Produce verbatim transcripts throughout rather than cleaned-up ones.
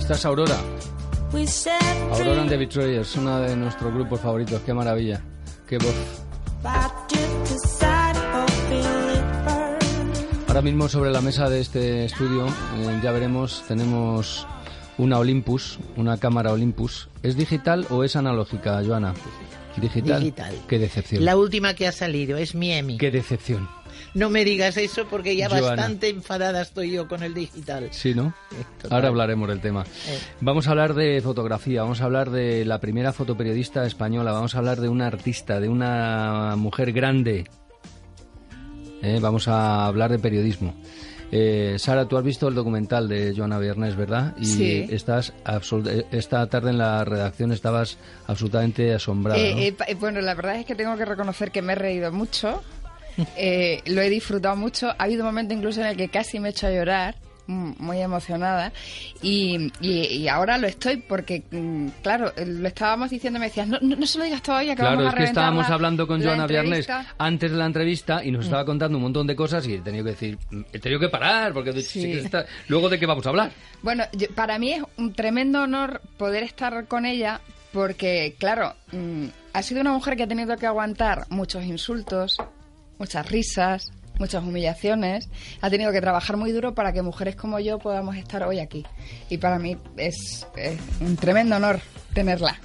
Esta es Aurora. Aurora and the Betrayers, una de nuestros grupos favoritos. Qué maravilla, qué voz. Ahora mismo sobre la mesa de este estudio, eh, ya veremos, tenemos una Olympus, una cámara Olympus. ¿Es digital o es analógica, Joana? ¿Digital? Digital. Qué decepción. La última que ha salido es mi Emmy. Qué decepción. No me digas eso porque ya Joana. Bastante enfadada estoy yo con el digital. Sí, ¿no? Eh, Ahora hablaremos del tema. Eh. Vamos a hablar de fotografía, vamos a hablar de la primera fotoperiodista española, vamos a hablar de una artista, de una mujer grande. Eh, vamos a hablar de periodismo. Eh, Sara, tú has visto el documental de Joana Viernes, ¿verdad? Y sí. estás absol- esta tarde en la redacción estabas absolutamente asombrada, Eh, ¿no? eh, pa- eh, bueno, la verdad es que tengo que reconocer que me he reído mucho, eh, lo he disfrutado mucho. Ha habido un momento incluso en el que casi me he hecho a llorar, mm, muy emocionada, y, y, y ahora lo estoy porque, mm, claro, eh, lo estábamos diciendo, me decías, no, no, no se lo digas todavía, que Claro, vamos a es que reventar estábamos la- hablando con la Joana Viernes entrevista. antes de la entrevista y nos estaba contando un montón de cosas y he tenido que decir, he tenido que parar porque Sí. sí que está- luego de qué vamos a hablar. Bueno, yo- para mí es un tremendo honor poder estar con ella porque, claro, mm, ha sido una mujer que ha tenido que aguantar muchos insultos, muchas risas, muchas humillaciones. Ha tenido que trabajar muy duro para que mujeres como yo podamos estar hoy aquí. Y para mí es, es un tremendo honor tenerla.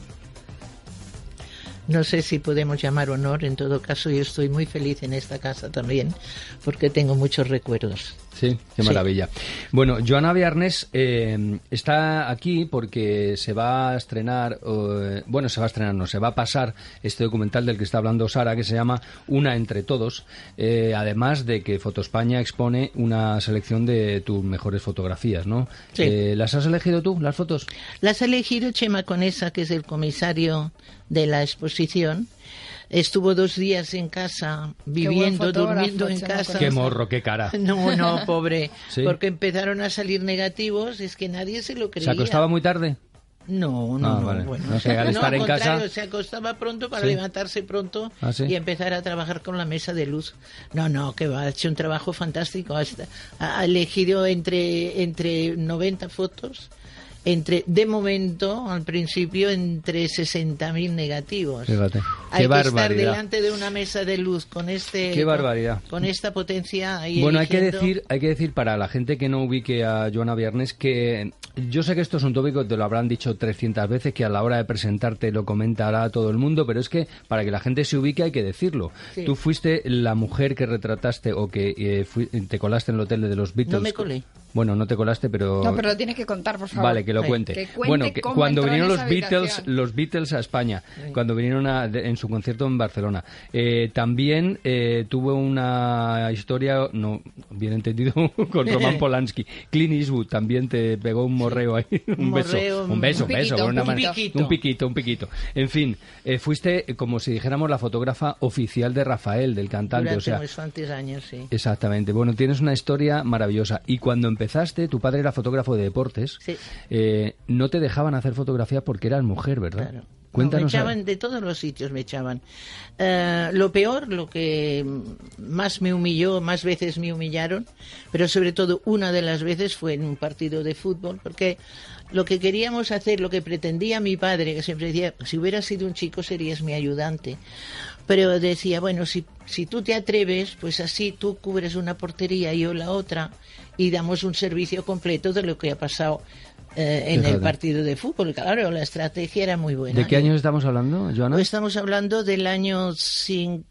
No sé si podemos llamar honor, en todo caso yo estoy muy feliz en esta casa también, porque tengo muchos recuerdos. Sí, qué maravilla. Sí. Bueno, Joana Viernes eh, está aquí porque se va a estrenar, eh, bueno, se va a estrenar, no, se va a pasar este documental del que está hablando Sara, que se llama Una entre todos, eh, además de que Foto España expone una selección de tus mejores fotografías, ¿no? Sí. Eh, ¿Las has elegido tú, las fotos? Las ha elegido Chema Conesa, que es el comisario de la exposición. Estuvo dos días en casa, viviendo, durmiendo en casa. Qué morro, qué cara. No, no, pobre. ¿Sí? Porque empezaron a salir negativos, es que nadie se lo creía. ¿Se acostaba muy tarde? No, no, ah, no. Vale. Bueno, no sé, al estar no, en al casa. contrario, se acostaba pronto para ¿Sí? levantarse pronto ¿Ah, sí? y empezar a trabajar con la mesa de luz. No, no, que va, ha hecho un trabajo fantástico. Hasta, ha elegido entre, entre noventa fotos. Entre, de momento, al principio, entre sesenta mil negativos. Fíjate. Hay Qué que barbaridad. estar delante de una mesa de luz con este, Qué barbaridad. Con, con esta potencia. Ahí bueno, eligiendo... hay que decir, hay que decir para la gente que no ubique a Joana Viernes que yo sé que esto es un tópico, te lo habrán dicho trescientas veces, que a la hora de presentarte lo comentará todo el mundo, pero es que para que la gente se ubique hay que decirlo. Sí. Tú fuiste la mujer que retrataste o que eh, fui, te colaste en el hotel de los Beatles. No me colé. Bueno, no te colaste, pero... No, pero lo tienes que contar, por favor. Vale, que lo Sí. cuente. Que cuente bueno, que cómo cuando entró en vinieron los esa Beatles, habitación. los Beatles a España, sí. cuando vinieron a, de, en su concierto en Barcelona, eh, también eh, tuvo una historia, no bien entendido, con Roman Polanski. Clint Eastwood también te pegó un morreo ahí, un, Un beso, morreo, un beso, un beso, piquito, una un man- piquito. un piquito, un piquito. En fin, eh, fuiste, como si dijéramos, la fotógrafa oficial de Rafael, del cantante, Durante o sea. unos cuantos años, sí. Exactamente. Bueno, tienes una historia maravillosa. Y cuando empezaste, tu padre era fotógrafo de deportes. Sí. Eh, no te dejaban hacer fotografías porque eras mujer, ¿verdad? Claro. Cuéntanos. No, me echaban de todos los sitios, me echaban. Uh, lo peor, lo que más me humilló, más veces me humillaron, pero sobre todo una de las veces fue en un partido de fútbol, porque lo que queríamos hacer, lo que pretendía mi padre, que siempre decía, si hubieras sido un chico serías mi ayudante. Pero decía, bueno, si, si tú te atreves, pues así tú cubres una portería y yo la otra, y damos un servicio completo de lo que ha pasado eh, en Fíjate. el partido de fútbol. Claro, la estrategia era muy buena. ¿De qué años estamos hablando, Joana? Pues estamos hablando del año cin-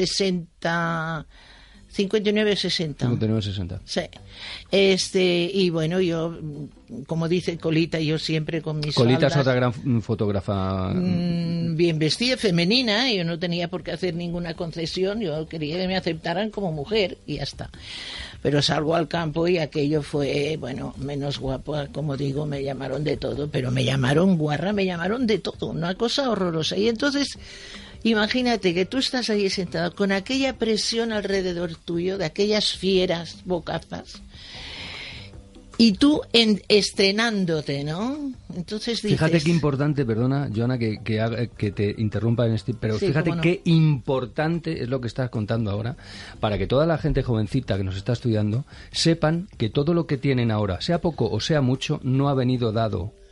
sesenta, cincuenta y nueve sesenta. cincuenta y nueve sesenta. Sí. Este, y bueno, yo, como dice Colita, yo siempre con mis Colita es faldas, otra gran fotógrafa. mm, bien vestida, femenina, yo no tenía por qué hacer ninguna concesión, yo quería que me aceptaran como mujer y ya está. Pero salgo al campo y aquello fue, bueno, menos guapo, como digo, me llamaron de todo, pero me llamaron guarra, me llamaron de todo, una cosa horrorosa. Y entonces, imagínate que tú estás ahí sentado con aquella presión alrededor tuyo, de aquellas fieras bocazas, y tú en, estrenándote, ¿no? Entonces dices... Fíjate qué importante, perdona, Joana, que, que, haga- que te interrumpa en este... Pero Sí, fíjate cómo no. qué importante es lo que estás contando ahora, para que toda la gente jovencita que nos está estudiando sepan que todo lo que tienen ahora, sea poco o sea mucho, no ha venido dado.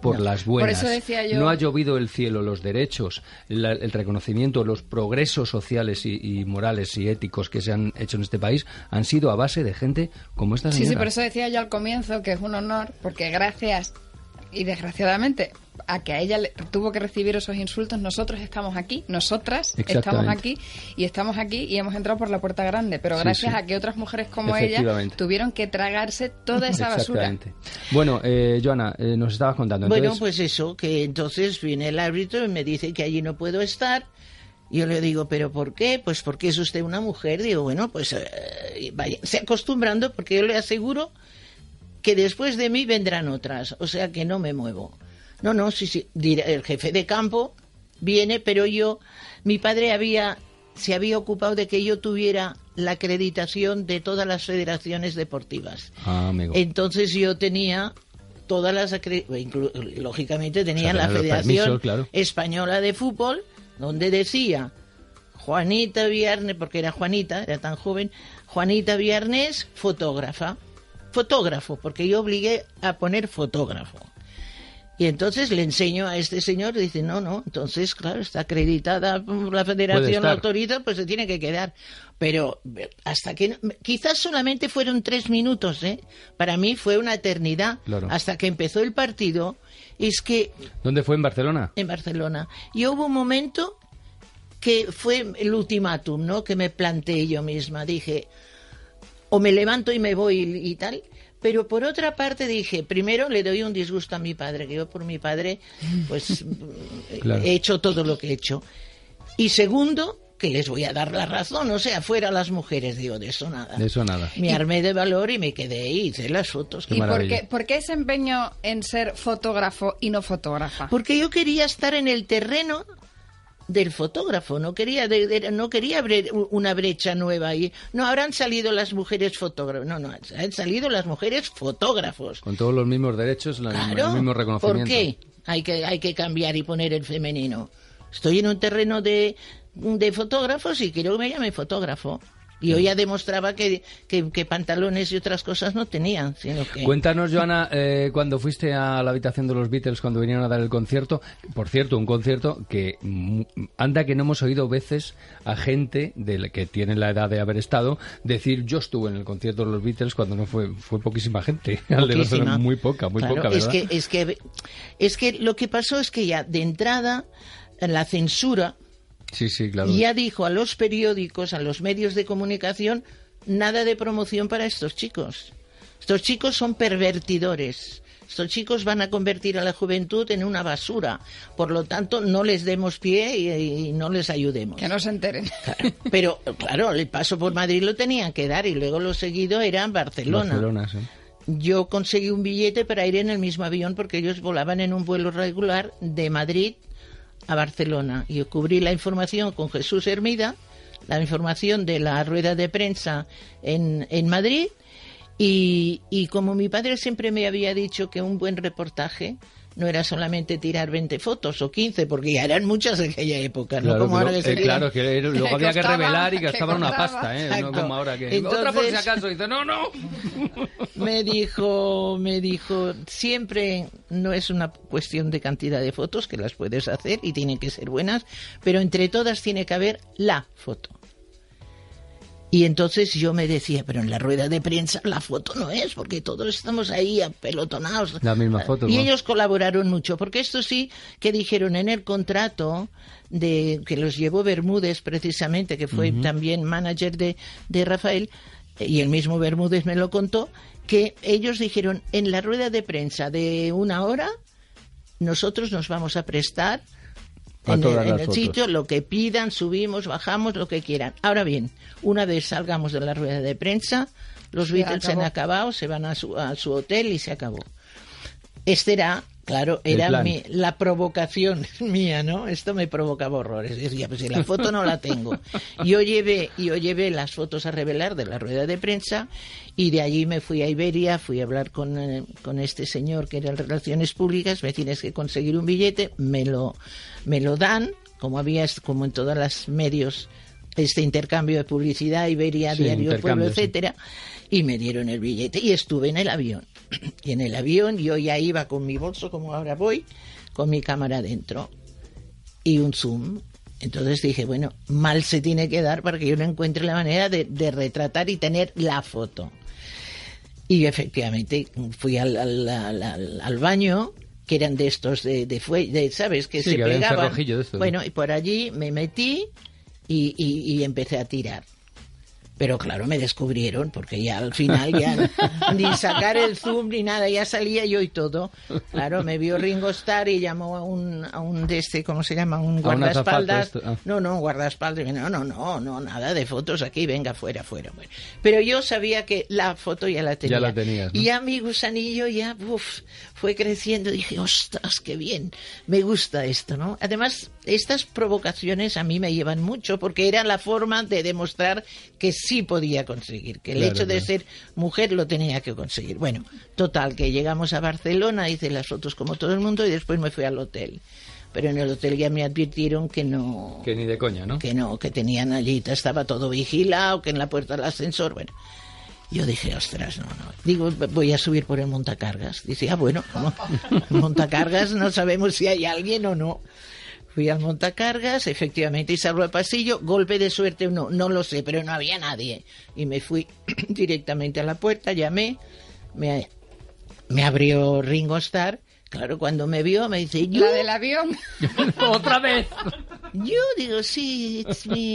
por no. las buenas. Por eso decía yo... No ha llovido el cielo, los derechos, la, el reconocimiento, los progresos sociales y, y morales y éticos que se han hecho en este país han sido a base de gente como esta señora. Sí, sí, por eso decía yo al comienzo que es un honor, porque gracias y desgraciadamente a que a ella le, tuvo que recibir esos insultos, nosotros estamos aquí, nosotras estamos aquí y estamos aquí y hemos entrado por la puerta grande, pero sí, gracias sí. a que otras mujeres como ella tuvieron que tragarse toda esa basura. Bueno, eh, Joana, eh, nos estabas contando. Entonces... Bueno, pues eso, que entonces viene el árbitro y me dice que allí no puedo estar. Yo le digo, ¿pero por qué? Pues porque es usted una mujer. Digo, bueno, pues eh, vaya, se acostumbrando, porque yo le aseguro que después de mí vendrán otras, o sea que no me muevo. No, no, sí, sí, el jefe de campo viene, pero yo, mi padre había, se había ocupado de que yo tuviera la acreditación de todas las federaciones deportivas. Ah, amigo. Entonces yo tenía todas las acreditaciones, lógicamente tenía o sea, la Federación permisos, claro. Española de Fútbol, donde decía Juanita Viernes, porque era Juanita, era tan joven, Juanita Viernes, fotógrafa. Fotógrafo, porque yo obligué a poner fotógrafo. Y entonces le enseño a este señor, dice, no, no, entonces, claro, está acreditada, la federación la autoriza, pues se tiene que quedar. Pero hasta que, quizás solamente fueron tres minutos, ¿eh? Para mí fue una eternidad, claro. Hasta que empezó el partido, es que... ¿Dónde fue? ¿En Barcelona? En Barcelona. Y hubo un momento que fue el ultimátum, ¿no? Que me planteé yo misma, dije, o me levanto y me voy y, y tal... Pero por otra parte dije, primero le doy un disgusto a mi padre, que yo por mi padre pues claro. He hecho todo lo que he hecho. Y segundo, que les voy a dar la razón, o sea, fuera las mujeres, digo, de eso nada. De eso nada. Me armé de valor y me quedé y hice las fotos. ¿Y por qué, por qué ese empeño en ser fotógrafo y no fotógrafa? Porque yo quería estar en el terreno del fotógrafo, no quería de, de, no quería abrir una brecha nueva ahí. No habrán salido las mujeres fotógrafos, no, no, han salido las mujeres fotógrafos. Con todos los mismos derechos, la, claro, el mismo reconocimiento. ¿Por qué hay que, hay que cambiar y poner el femenino? Estoy en un terreno de, de fotógrafos y quiero que me llame fotógrafo. Y yo ya demostraba que, que, que pantalones y otras cosas no tenían. Sino que... Cuéntanos, Joana, eh, cuando fuiste a la habitación de los Beatles, cuando vinieron a dar el concierto, por cierto, un concierto que anda que no hemos oído veces a gente de la, que tiene la edad de haber estado decir, yo estuve en el concierto de los Beatles cuando no fue fue poquísima gente. Poquísima. Muy poca, muy claro, poca, ¿verdad? Es que, es, que, es que lo que pasó es que ya de entrada la censura... Sí, sí, claro. Ya dijo a los periódicos, a los medios de comunicación, nada de promoción para estos chicos. Estos chicos son pervertidores. Estos chicos van a convertir a la juventud en una basura. Por lo tanto, no les demos pie y, y no les ayudemos. Que no se enteren. Claro, pero, claro, el paso por Madrid lo tenían que dar y luego lo seguido era en Barcelona. Barcelona, sí. Yo conseguí un billete para ir en el mismo avión porque ellos volaban en un vuelo regular de Madrid a Barcelona. Yo cubrí la información con Jesús Hermida, la información de la rueda de prensa en, en Madrid, y, y como mi padre siempre me había dicho que un buen reportaje no era solamente tirar veinte fotos o quince, porque ya eran muchas en aquella época, ¿no? Claro, como pero, ahora que se eh, claro, que era, luego había que revelar y gastaban una pasta, ¿eh? Exacto. No como ahora que... Entonces, otra por si acaso, dice, no, no. Me dijo, me dijo, siempre no es una cuestión de cantidad de fotos, que las puedes hacer y tienen que ser buenas, pero entre todas tiene que haber la foto. Y entonces yo me decía, pero en la rueda de prensa la foto no es, porque todos estamos ahí apelotonados. La misma foto. Y ¿no? ellos colaboraron mucho, porque esto sí que dijeron en el contrato de que los llevó Bermúdez precisamente, que fue uh-huh. también manager de, de Rafael, y el mismo Bermúdez me lo contó, que ellos dijeron, en la rueda de prensa de una hora, nosotros nos vamos a prestar A en el, en el fotos. sitio, lo que pidan, subimos, bajamos, lo que quieran. Ahora bien, una vez salgamos de la rueda de prensa, los Se Beatles se han acabado, se van a su, a su hotel y se acabó. Este era, claro, era mi, la provocación mía, ¿no? Esto me provocaba horrores. Decía, pues si la foto no la tengo. Yo llevé, yo llevé las fotos a revelar de la rueda de prensa y de allí me fui a Iberia, fui a hablar con, eh, con este señor que era en Relaciones Públicas, me tienes que conseguir un billete, me lo, me lo dan, como había, como en todos los medios, este intercambio de publicidad, Iberia, Sí, Diario Pueblo, intercambio, sí. etcétera, y me dieron el billete y estuve en el avión. Y en el avión yo ya iba con mi bolso, como ahora voy, con mi cámara dentro y un zoom. Entonces dije, bueno, mal se tiene que dar para que yo no encuentre la manera de, de retratar y tener la foto. Y efectivamente fui al, al, al, al, al baño, que eran de estos de, de, fue, de ¿sabes? Que Sí, se que había un pegaban. cerrojillo de estos, Bueno, ¿no? y por allí me metí y, y, y empecé a tirar. Pero claro, me descubrieron, porque ya al final ya ni sacar el zoom ni nada, ya salía yo y todo. Claro, me vio Ringo Starr y llamó a un, a un de este, ¿cómo se llama? Un A un guardaespaldas. azafato, esto, ah. No, no, guardaespaldas. No, no, no, no, nada de fotos aquí, venga, fuera, fuera. Bueno, pero yo sabía que la foto ya la tenía. Ya la tenías, ¿no? Y ya mi gusanillo ya, uf, fue creciendo. Dije, ostras, qué bien, me gusta esto, ¿no? Además, estas provocaciones a mí me llevan mucho, porque era la forma de demostrar que sí podía conseguir, que el Claro, hecho de claro. ser mujer lo tenía que conseguir. Bueno, total, que llegamos a Barcelona, hice las fotos como todo el mundo y después me fui al hotel. Pero en el hotel ya me advirtieron que no, Que ni de coña, ¿no? que no, que tenían allí, estaba todo vigilado, que en la puerta del ascensor, bueno. Yo dije, ostras, no, no. Digo, voy a subir por el montacargas. Dice, ah, bueno, ¿cómo? El montacargas no sabemos si hay alguien o no. Fui al montacargas, efectivamente, y salgo al pasillo, golpe de suerte o no, no lo sé, pero no había nadie. Y me fui directamente a la puerta, llamé, me, me abrió Ringo Starr. Claro, cuando me vio me dice, ¿yo? La del avión. ¡Otra vez! Yo digo, sí, it's me.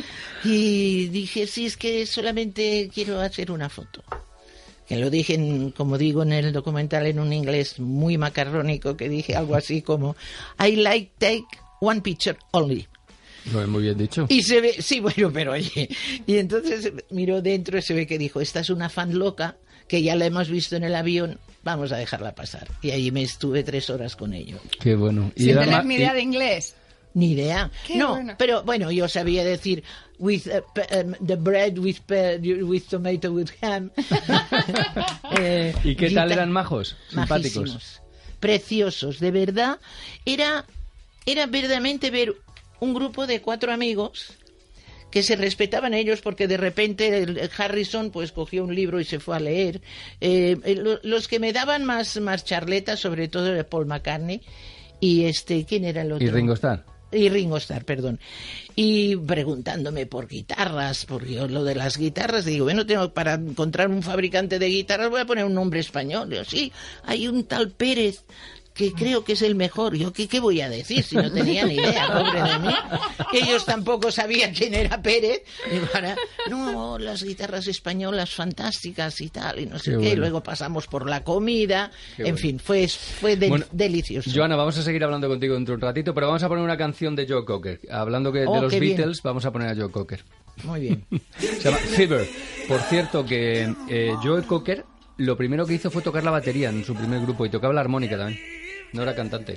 Y dije, sí, es que solamente quiero hacer una foto. Que lo dije, en, como digo en el documental, en un inglés muy macarrónico, que dije algo así como, I like take one picture only. No, muy bien dicho. Y se ve, sí, bueno, pero oye, y entonces miró dentro y se ve que dijo, esta es una fan loca, que ya la hemos visto en el avión, vamos a dejarla pasar. Y allí me estuve tres horas con ellos. Qué bueno. Sin era tener ma- ni idea de inglés. Ni idea. Qué no, bueno. pero bueno, yo sabía decir with uh, pe- um, the bread with pe- with tomato with ham. Eh, ¿Y qué tal guita- eran majos? Simpáticos. Majísimos, preciosos, de verdad. Era era verdaderamente ver un grupo de cuatro amigos que se respetaban ellos porque de repente el Harrison pues cogió un libro y se fue a leer. Eh, eh, lo- los que me daban más más charletas, sobre todo era Paul McCartney y este, ¿quién era el otro? ¿Y Ringo Starr? Y Ringo Starr, perdón. Y preguntándome por guitarras, porque yo lo de las guitarras, digo, bueno, tengo para encontrar un fabricante de guitarras voy a poner un nombre español. Digo, sí, hay un tal Pérez que creo que es el mejor. Yo, ¿qué, qué voy a decir si no tenía ni idea, pobre de mí? Ellos tampoco sabían quién era Pérez. Y para, no, las guitarras españolas fantásticas y tal, y no sé Qué qué. bueno. Y luego pasamos por la comida. Qué en bueno. fin, fue, fue del- Bueno, delicioso. Joana, vamos a seguir hablando contigo dentro de un ratito, pero vamos a poner una canción de Joe Cocker. Hablando que, Oh, de los qué bien. Beatles, vamos a poner a Joe Cocker. Muy bien. Se llama Fever. Por cierto, que eh, Joe Cocker lo primero que hizo fue tocar la batería en su primer grupo y tocaba la armónica también. No era cantante.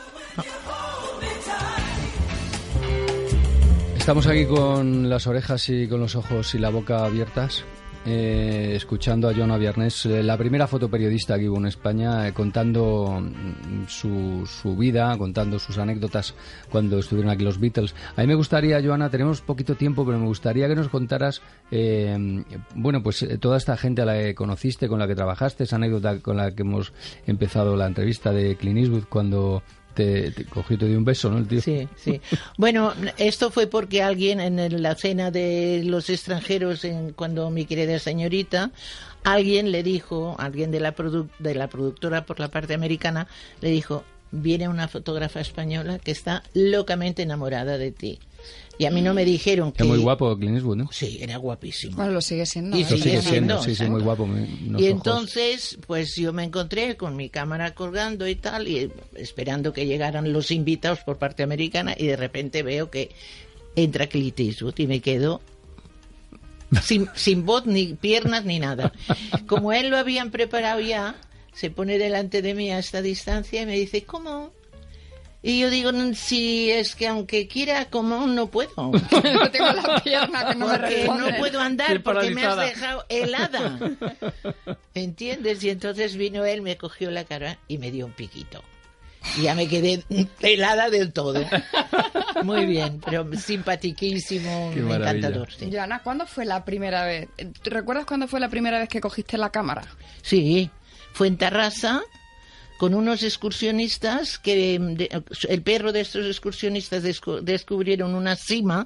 Estamos aquí con las orejas y con los ojos y la boca abiertas, eh, escuchando a Joana Viernes, eh, la primera fotoperiodista que hubo en España, eh, contando mm, su, su vida, contando sus anécdotas cuando estuvieron aquí los Beatles. A mí me gustaría, Joana, tenemos poquito tiempo, pero me gustaría que nos contaras, eh, bueno, pues eh, toda esta gente a la que conociste, con la que trabajaste, esa anécdota con la que hemos empezado la entrevista de Clint Eastwood cuando te, te cogió y te dio un beso, ¿no? El tío. Sí, sí. Bueno, esto fue porque alguien en el- la cena de los extranjeros, en, cuando mi querida señorita, alguien le dijo, alguien de la, produ- de la productora por la parte americana, le dijo, viene una fotógrafa española que está locamente enamorada de ti. Y a mí no me dijeron que... Es muy guapo Clint Eastwood, ¿no? Sí, era guapísimo. Bueno, lo sigue siendo. Y ¿eh? Lo sigue sigue siendo, siendo, sí, sí, exacto. muy guapo. me- unos Y ojos. entonces, pues yo me encontré con mi cámara colgando y tal, y esperando que llegaran los invitados por parte americana, y de repente veo que entra Clint Eastwood y me quedo sin, sin voz, ni piernas, ni nada. Como a él lo habían preparado ya, se pone delante de mí a esta distancia y me dice, ¿cómo? Y yo digo, "No, si es que aunque quiera, como no puedo. No tengo la pierna que no me Porque responde. no puedo Estoy andar porque me has paralizada. dejado helada. ¿Entiendes? Y entonces vino él, me cogió la cara y me dio un piquito. Y ya me quedé pelada del todo. Muy bien, pero simpatiquísimo, Qué maravilla. encantador. Sí. Joana, ¿cuándo fue la primera vez? ¿Te recuerdas cuándo fue la primera vez que cogiste la cámara? Sí, fue en Tarrasa con unos excursionistas que de, el perro de estos excursionistas descu- descubrieron una cima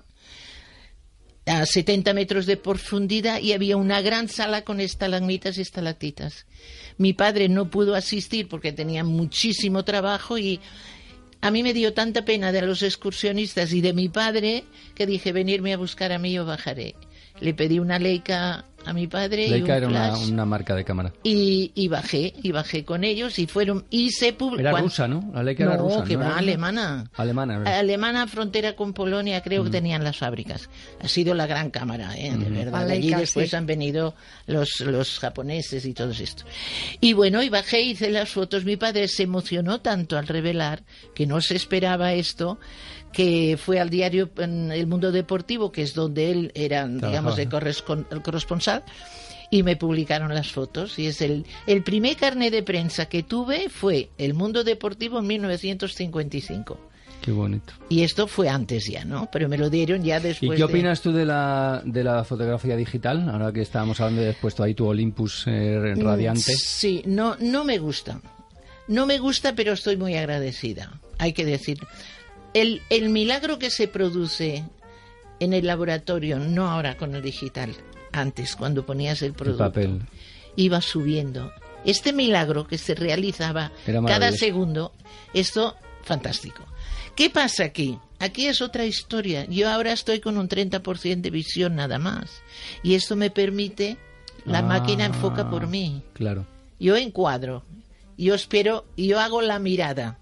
a setenta metros de profundidad y había una gran sala con estalagmitas y estalactitas. Mi padre no pudo asistir porque tenía muchísimo trabajo y a mí me dio tanta pena de los excursionistas y de mi padre que dije, venirme a buscar a mí o bajaré. Le pedí una Leica a mi padre. Leica y un era una, flash, una marca de cámara. y, y bajé, y bajé con ellos y fueron, y se publicó. Era rusa, ¿no? La Leica no, era rusa. que ¿no? va, Era alemana. Alemana, ¿verdad? Alemana, frontera con Polonia, creo mm. que tenían las fábricas. Ha sido la gran cámara, ¿eh? De Mm. verdad. La Allí Leica, después sí. han venido los, los japoneses y todo esto. Y bueno, y bajé, hice las fotos. Mi padre se emocionó tanto al revelar que no se esperaba esto, que fue al diario El Mundo Deportivo, que es donde él era, Trabajaba. digamos, el, correspon- el corresponsal, y me publicaron las fotos. Y es el, el primer carnet de prensa que tuve fue El Mundo Deportivo en mil novecientos cincuenta y cinco. Qué bonito. Y esto fue antes ya, ¿no? Pero me lo dieron ya ¿Y después qué de... opinas tú de la, de la fotografía digital? Ahora que estábamos hablando de puesto ahí tu Olympus eh, radiante. Sí, no, no me gusta. No me gusta, pero estoy muy agradecida. Hay que decir... El, el milagro que se produce en el laboratorio, no ahora con el digital, antes, cuando ponías el producto, papel. iba subiendo. Este milagro que se realizaba Era cada maravilloso. segundo, esto, fantástico. ¿Qué pasa aquí? Aquí es otra historia. Yo ahora estoy con un treinta por ciento de visión nada más. Y esto me permite, la Ah, máquina enfoca por mí. Claro. Yo encuadro, yo espero, yo hago la mirada.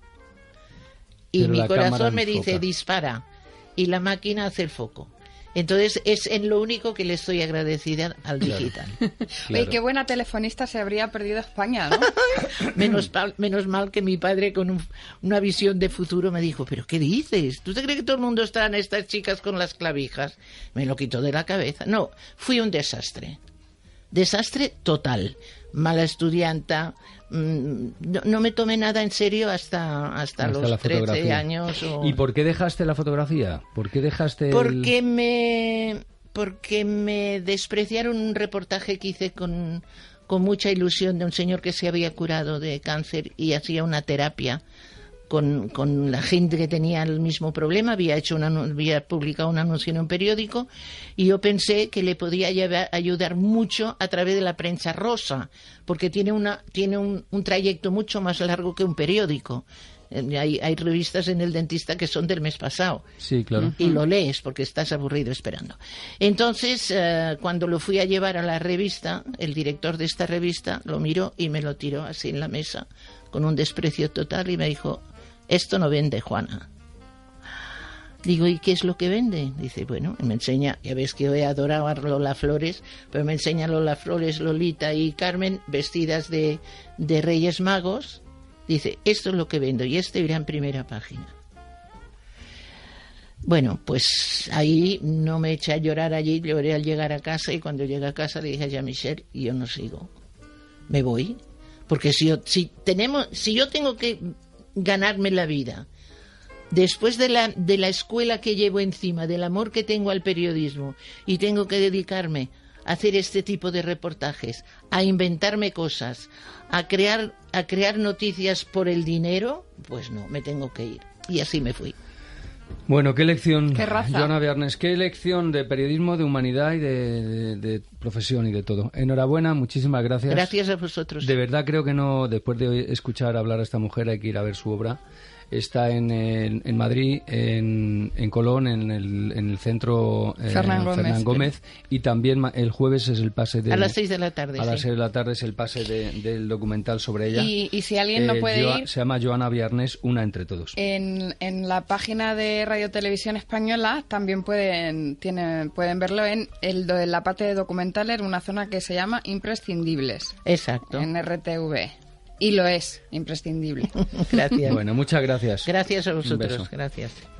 Y Pero mi la cámara corazón me dice enfoca. dispara y la máquina hace el foco. Entonces es en lo único que le estoy agradecida al digital. Oye, Claro. qué buena telefonista se habría perdido España, ¿no? menos, pa- menos mal que mi padre con un- una visión de futuro me dijo, ¿pero qué dices? ¿Tú te crees que todo el mundo están estas chicas con las clavijas? Me lo quitó de la cabeza. No, fui un desastre. Desastre total. Mala estudianta. mm, No, no me tomé nada en serio hasta, hasta, Hasta los la trece fotografía. años. O... ¿Y por qué dejaste la fotografía? ¿Por qué dejaste el- Porque me, porque me despreciaron un reportaje que hice con, con mucha ilusión de un señor que se había curado de cáncer y hacía una terapia con, con la gente que tenía el mismo problema. Había hecho una, había publicado un anuncio en un periódico y yo pensé que le podía llevar- ayudar mucho a través de la prensa rosa, porque tiene una tiene un, un trayecto mucho más largo que un periódico. Eh, Hay, hay revistas en El Dentista que son del mes pasado Sí, claro. y lo lees porque estás aburrido esperando. Entonces, eh, cuando lo fui a llevar a la revista, el director de esta revista lo miró y me lo tiró así en la mesa con un desprecio total y me dijo, esto no vende, Juana. Digo, ¿y qué es lo que vende? Dice, bueno, me enseña, ya ves que yo he adorado a Lola Flores, pero me enseña Lola Flores, Lolita y Carmen vestidas de, de Reyes Magos. Dice, esto es lo que vendo y este irá en primera página. Bueno, pues ahí no me eché a llorar allí, lloré al llegar a casa y cuando llegué a casa le dije a Jean-Michel, y yo no sigo, me voy, porque si yo, si tenemos, si yo tengo que ganarme la vida después de la, de la escuela que llevo encima, del amor que tengo al periodismo y tengo que dedicarme a hacer este tipo de reportajes, a inventarme cosas, a crear, a crear noticias por el dinero, pues no, me tengo que ir. Y así me fui. Bueno, qué lección, Qué raza. Joana Viernes, qué lección de periodismo, de humanidad y de, de- de profesión y de todo. Enhorabuena, muchísimas gracias. Gracias a vosotros. De verdad creo que no, después de escuchar hablar a esta mujer hay que ir a ver su obra. Está en, en, en Madrid, en, en Colón, en el, en el centro eh, Fernán Gómez. Gómez, y también ma- el jueves es el pase de... A las seis de la tarde. A las sí. seis de la tarde es el pase de- del documental sobre ella. Y, y si alguien no Eh, puede Joa- ir, Se llama Joana Viernes, Una entre todos. en, en la página de Radio Televisión Española también pueden tienen, pueden verlo en, el, en la parte de documentales, en una zona que se llama Imprescindibles, Exacto. en R T V. Y lo es, imprescindible. Gracias. Bueno, muchas gracias. Gracias a Un vosotros. beso. Gracias.